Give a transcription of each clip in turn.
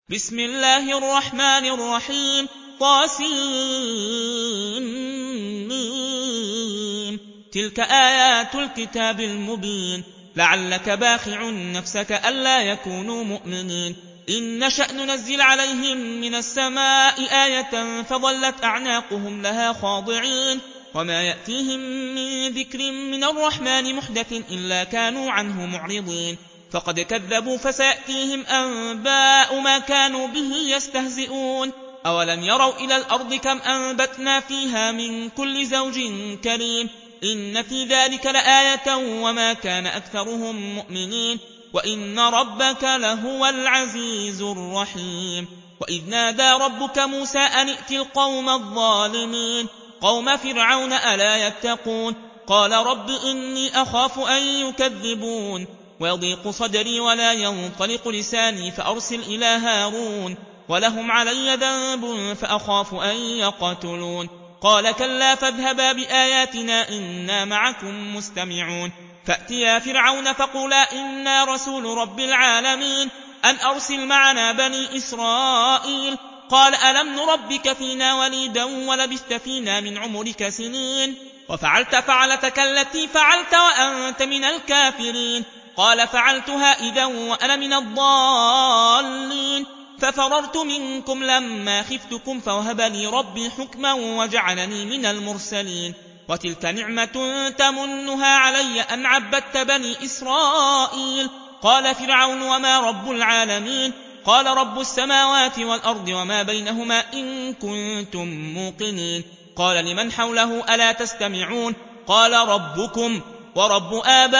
بسم الله الرحمن الرحيم طاسين. تلك آيات الكتاب المبين لعلك باخع نفسك ألا يكونوا مؤمنين. إن نشأ ننزل عليهم من السماء آية فظلت أعناقهم لها خاضعين وما يأتيهم من ذكر من الرحمن محدث إلا كانوا عنه معرضين. فقد كذبوا فسيأتيهم أنباء ما كانوا به يستهزئون. أولم يروا إلى الأرض كم أنبتنا فيها من كل زوج كريم إن في ذلك لآية وما كان أكثرهم مؤمنين وإن ربك لهو العزيز الرحيم. وإذ نادى ربك موسى أن ائت القوم الظالمين قوم فرعون ألا يتقون قال رب إني أخاف أن يكذبون ويضيق صدري ولا ينطلق لساني فأرسل إلى هارون ولهم علي ذنب فأخاف أن يقتلون. قال كلا فاذهبا بآياتنا إنا معكم مستمعون. فأتيا فرعون فقولا إنا رسول رب العالمين أن أرسل معنا بني إسرائيل. قال ألم نربك فينا وليدا ولبثت فينا من عمرك سنين وفعلت فعلتك التي فعلت وأنت من الكافرين. قال فعلتها إذا وأنا من الضالين ففررت منكم لما خفتكم فوهب لي ربي حكما وجعلني من المرسلين. وتلك نعمة تمنها علي أن عبدت بني إسرائيل. قال فرعون وما رب العالمين قال رب السماوات والأرض وما بينهما إن كنتم موقنين. قال لمن حوله ألا تستمعون قال ربكم ورب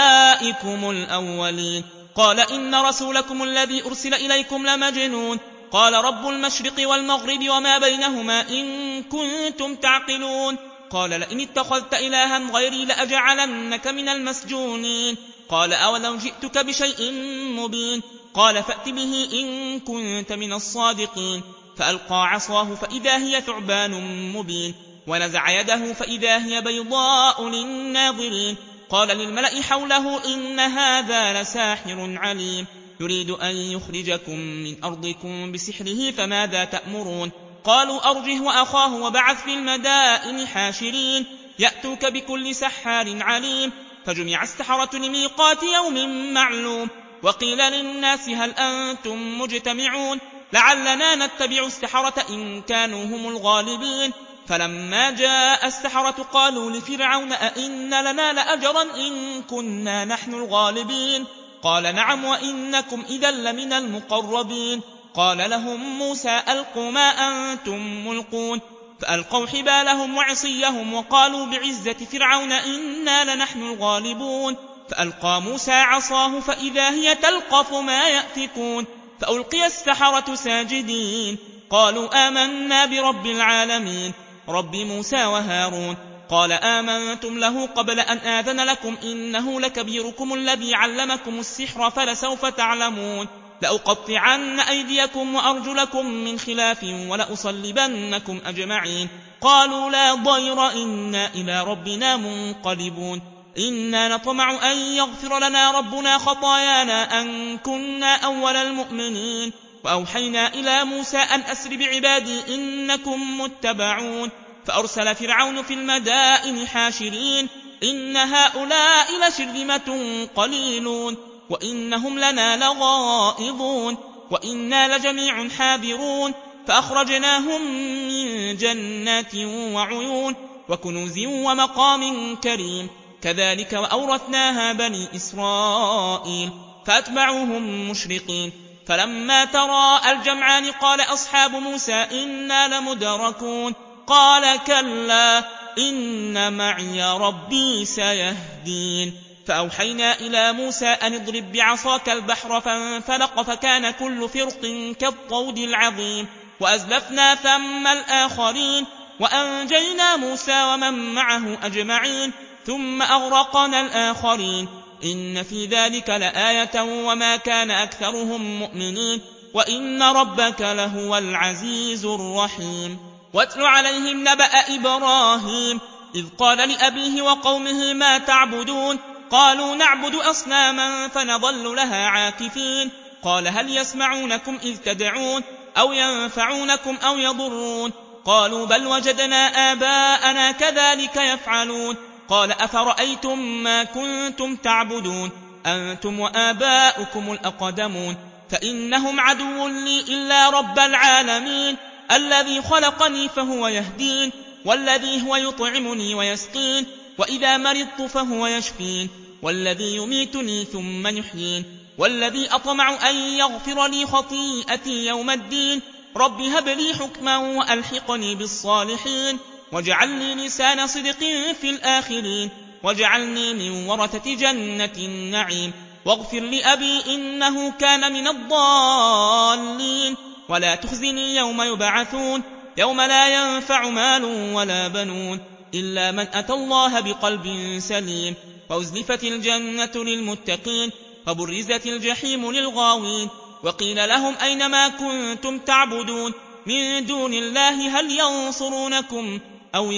آبائكم الأولين. قال إن رسولكم الذي أرسل إليكم لمجنون. قال رب المشرق والمغرب وما بينهما إن كنتم تعقلون. قال لئن اتخذت إلها غيري لأجعلنك من المسجونين. قال أولو جئتك بشيء مبين قال فأت به إن كنت من الصادقين. فألقى عصاه فإذا هي ثعبان مبين ونزع يده فإذا هي بيضاء للناظرين. قال للملأ حوله إن هذا لساحر عليم يريد أن يخرجكم من أرضكم بسحره فماذا تأمرون. قالوا أرجه وأخاه وبعث في المدائن حاشرين يأتوك بكل سحار عليم. فجمع السحرة لميقات يوم معلوم وقيل للناس هل أنتم مجتمعون لعلنا نتبع السحرة إن كانوا هم الغالبين. فلما جاء السحرة قالوا لفرعون أئن لنا لأجرا إن كنا نحن الغالبين. قال نعم وإنكم إذا لمن المقربين. قال لهم موسى ألقوا ما أنتم ملقون. فألقوا حبالهم وعصيهم وقالوا بعزة فرعون إنا لنحن الغالبون. فألقى موسى عصاه فإذا هي تلقف ما يأفكون. فألقي السحرة ساجدين قالوا آمنا برب العالمين رب موسى وهارون. قال آمنتم له قبل أن آذن لكم إنه لكبيركم الذي علمكم السحر فلسوف تعلمون. لأقطعن أيديكم وأرجلكم من خلاف ولأصلبنكم أجمعين. قالوا لا ضير إنا إلى ربنا منقلبون. إنا نطمع أن يغفر لنا ربنا خطايانا أن كنا أول المؤمنين. وأوحينا إلى موسى أن أسر بعبادي إنكم متبعون. فأرسل فرعون في المدائن حاشرين إن هؤلاء لشرذمة قليلون وإنهم لنا لغائظون وإنا لجميع حاذرون. فأخرجناهم من جنات وعيون وكنوز ومقام كريم كذلك وأورثناها بني إسرائيل فأتبعوهم مشرقين. فلما تراءى الجمعان قال أصحاب موسى إنا لمدركون. قال كلا إن معي ربي سيهدين. فأوحينا إلى موسى أن اضرب بعصاك البحر فانفلق فكان كل فرق كالطود العظيم. وأزلفنا ثم الآخرين وأنجينا موسى ومن معه أجمعين ثم أغرقنا الآخرين. إن في ذلك لآية وما كان أكثرهم مؤمنين وإن ربك لهو العزيز الرحيم. واتل عليهم نبأ إبراهيم إذ قال لأبيه وقومه ما تعبدون. قالوا نعبد أصناما فنظل لها عاكفين. قال هل يسمعونكم إذ تدعون أو ينفعونكم أو يضرون قالوا بل وجدنا آباءنا كذلك يفعلون قال أفرأيتم ما كنتم تعبدون أنتم وآباؤكم الأقدمون فإنهم عدو لي إلا رب العالمين الذي خلقني فهو يهدين والذي هو يطعمني ويسقين وإذا مرضت فهو يشفين والذي يميتني ثم يحيين والذي أطمع أن يغفر لي خطيئتي يوم الدين رب هب لي حكما وألحقني بالصالحين واجعل لي لسان صدق في الآخرين واجعلني من ورثة جنة النعيم واغفر لأبي إنه كان من الضالين ولا تخزني يوم يبعثون يوم لا ينفع مال ولا بنون إلا من أتى الله بقلب سليم وأزلفت الجنة للمتقين وبرزت الجحيم للغاوين وقيل لهم أينما كنتم تعبدون من دون الله هل ينصرونكم أو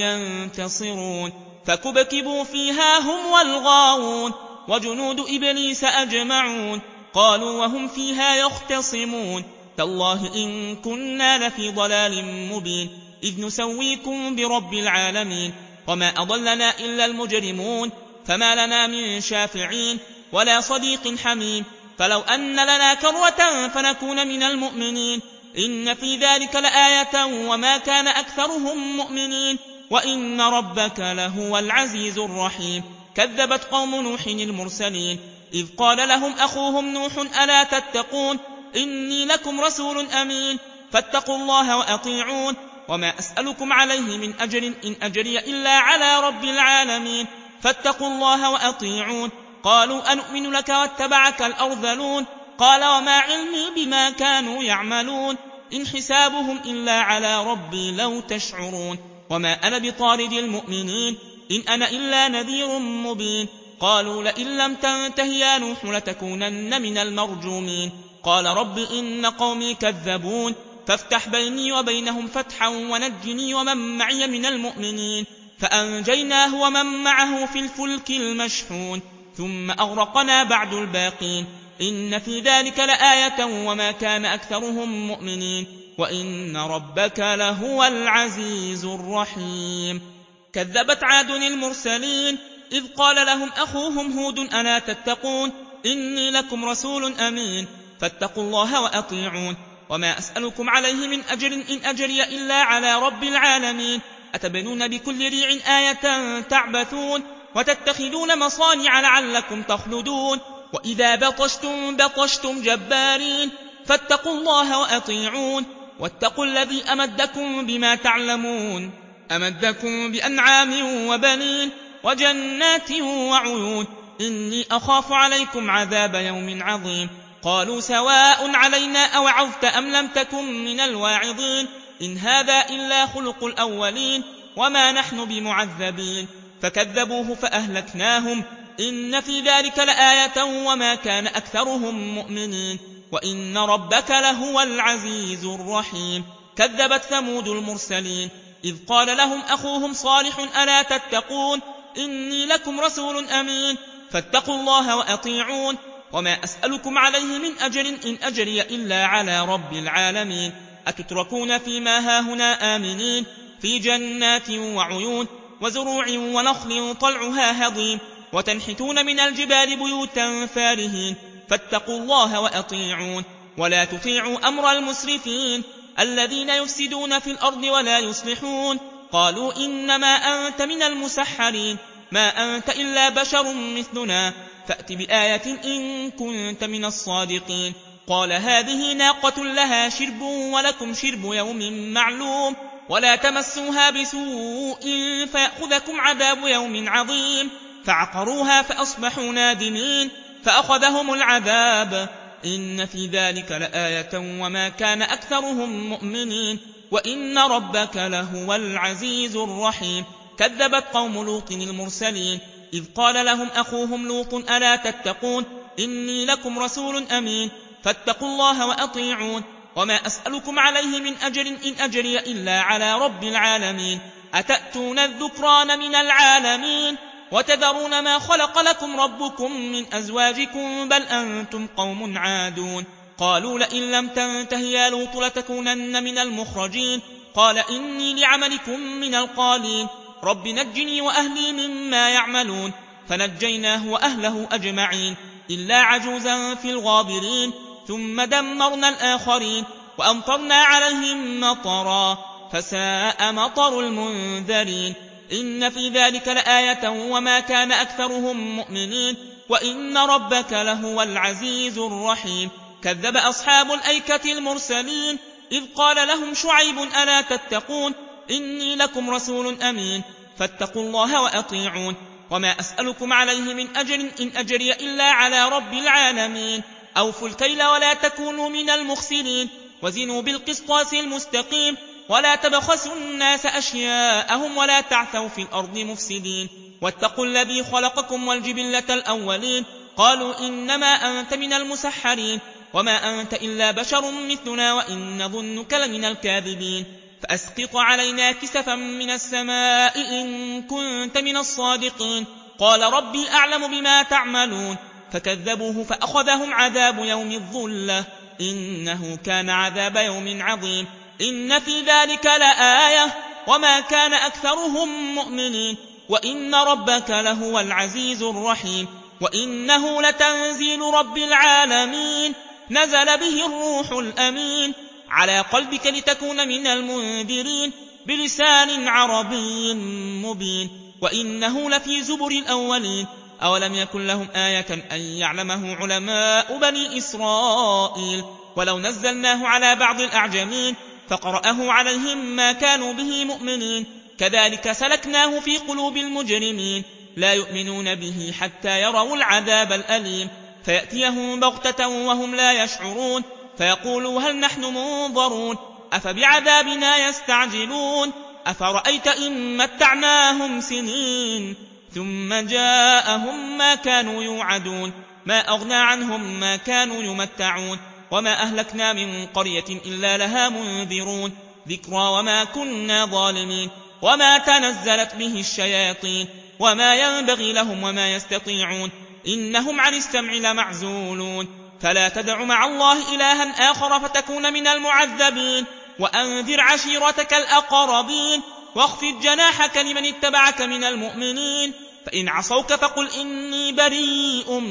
ينتصرون فكبكبوا فيها هم والغاوون وجنود إبليس أجمعون قالوا وهم فيها يختصمون تالله إن كنا لفي ضلال مبين إذ نسويكم برب العالمين وما أضلنا إلا المجرمون فما لنا من شافعين ولا صديق حميم فلو أن لنا كرة فنكون من المؤمنين إن في ذلك لآية وما كان أكثرهم مؤمنين وإن ربك لهو العزيز الرحيم كذبت قوم نوح المرسلين إذ قال لهم أخوهم نوح ألا تتقون إني لكم رسول أمين فاتقوا الله وأطيعون وما أسألكم عليه من أجر إن أجري إلا على رب العالمين فاتقوا الله وأطيعون قالوا أنؤمن لك واتبعك الأرذلون قال وما علمي بما كانوا يعملون إن حسابهم إلا على ربي لو تشعرون وما أنا بطارد المؤمنين إن أنا إلا نذير مبين قالوا لئن لم تنته يا نوح لتكونن من المرجومين قال رب إن قومي كذبون فافتح بيني وبينهم فتحا ونجني ومن معي من المؤمنين فأنجيناه ومن معه في الفلك المشحون ثم أغرقنا بعد الباقين إن في ذلك لآية وما كان أكثرهم مؤمنين وإن ربك لهو العزيز الرحيم كذبت عاد المرسلين إذ قال لهم أخوهم هود ألا تتقون إني لكم رسول أمين فاتقوا الله وأطيعون وما أسألكم عليه من أجر إن أجري إلا على رب العالمين أتبنون بكل ريع آية تعبثون وتتخذون مصانع لعلكم تخلدون وإذا بطشتم جبارين فاتقوا الله وأطيعون واتقوا الذي أمدكم بما تعلمون أمدكم بأنعام وبنين وجنات وعيون إني أخاف عليكم عذاب يوم عظيم قالوا سواء علينا أوعظت أم لم تكن من الواعظين إن هذا إلا خلق الأولين وما نحن بمعذبين فكذبوه فأهلكناهم إن في ذلك لآية وما كان أكثرهم مؤمنين وإن ربك لهو العزيز الرحيم كذبت ثمود المرسلين إذ قال لهم أخوهم صالح ألا تتقون إني لكم رسول أمين فاتقوا الله وأطيعون وما أسألكم عليه من أجر إن أجري إلا على رب العالمين أتتركون فيما هاهنا آمنين في جنات وعيون وزروع ونخل طلعها هضيم وتنحتون من الجبال بيوتا فارهين فاتقوا الله وأطيعون ولا تطيعوا أمر المسرفين الذين يفسدون في الأرض ولا يصلحون قالوا إنما أنت من المسحرين ما أنت إلا بشر مثلنا فأت بآية إن كنت من الصادقين قال هذه ناقة لها شرب ولكم شرب يوم معلوم ولا تمسوها بسوء فيأخذكم عذاب يوم عظيم فعقروها فأصبحوا نادمين فأخذهم العذاب إن في ذلك لآية وما كان أكثرهم مؤمنين وإن ربك لهو العزيز الرحيم كذبت قوم لوط المرسلين إذ قال لهم أخوهم لوط ألا تتقون إني لكم رسول أمين فاتقوا الله وأطيعون وما أسألكم عليه من أجر إن أجري إلا على رب العالمين أتأتون الذكران من العالمين وتذرون ما خلق لكم ربكم من أزواجكم بل أنتم قوم عادون قالوا لئن لم تنته يا لوط لتكونن من المخرجين قال إني لعملكم من القالين رب نجني وأهلي مما يعملون فنجيناه وأهله أجمعين إلا عجوزا في الغابرين ثم دمرنا الآخرين وأمطرنا عليهم مطرا فساء مطر المنذرين إن في ذلك لآية وما كان أكثرهم مؤمنين وإن ربك لهو العزيز الرحيم كذب أصحاب الأيكة المرسلين إذ قال لهم شعيب ألا تتقون إني لكم رسول أمين فاتقوا الله وأطيعون وما أسألكم عليه من أجر إن أجري إلا على رب العالمين أوفوا الكيل ولا تكونوا من المخسرين وزنوا بالقسطاس المستقيم ولا تبخسوا الناس أشياءهم ولا تعثوا في الأرض مفسدين واتقوا الذي خلقكم والجبلة الأولين قالوا إنما أنت من المسحرين وما أنت إلا بشر مثلنا وإن ظنك لمن الكاذبين فأسقط علينا كسفا من السماء إن كنت من الصادقين قال ربي أعلم بما تعملون فكذبوه فأخذهم عذاب يوم الظلة إنه كان عذاب يوم عظيم إن في ذلك لآية وما كان أكثرهم مؤمنين وإن ربك لهو العزيز الرحيم وإنه لتنزيل رب العالمين نزل به الروح الأمين على قلبك لتكون من المنذرين بلسان عربي مبين وإنه لفي زبر الأولين أولم يكن لهم آية أن يعلمه علماء بني إسرائيل ولو نزلناه على بعض الأعجمين فقرأه عليهم ما كانوا به مؤمنين كذلك سلكناه في قلوب المجرمين لا يؤمنون به حتى يروا العذاب الأليم فيأتيهم بغتة وهم لا يشعرون فيقولوا هل نحن منظرون أفبعذابنا يستعجلون أفرأيت إن متعناهم سنين ثم جاءهم ما كانوا يوعدون ما أغنى عنهم ما كانوا يمتعون وما أهلكنا من قرية إلا لها منذرون ذكرى وما كنا ظالمين وما تنزلت به الشياطين وما ينبغي لهم وما يستطيعون إنهم عن السمع لمعزولون فلا تدع مع الله إلها آخر فتكون من المعذبين وأنذر عشيرتك الأقربين واخفض جناحك لمن اتبعك من المؤمنين فإن عصوك فقل إني بريء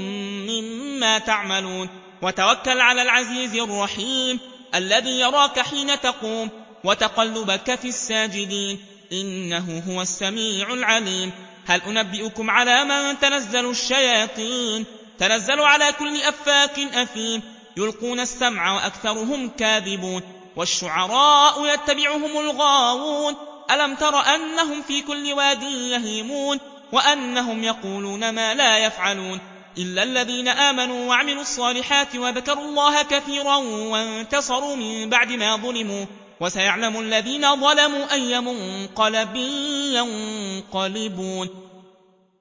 مما تعملون وتوكل على العزيز الرحيم الذي يراك حين تقوم وتقلبك في الساجدين إنه هو السميع العليم هل أنبئكم على من تنزل الشياطين تنزل على كل أفاك أثيم يلقون السمع وأكثرهم كاذبون والشعراء يتبعهم الغاوون ألم تر أنهم في كل واد يهيمون وأنهم يقولون ما لا يفعلون إلا الذين آمنوا وعملوا الصالحات وذكروا الله كثيرا وانتصروا من بعد ما ظلموا وسيعلم الذين ظلموا أي منقلب ينقلبون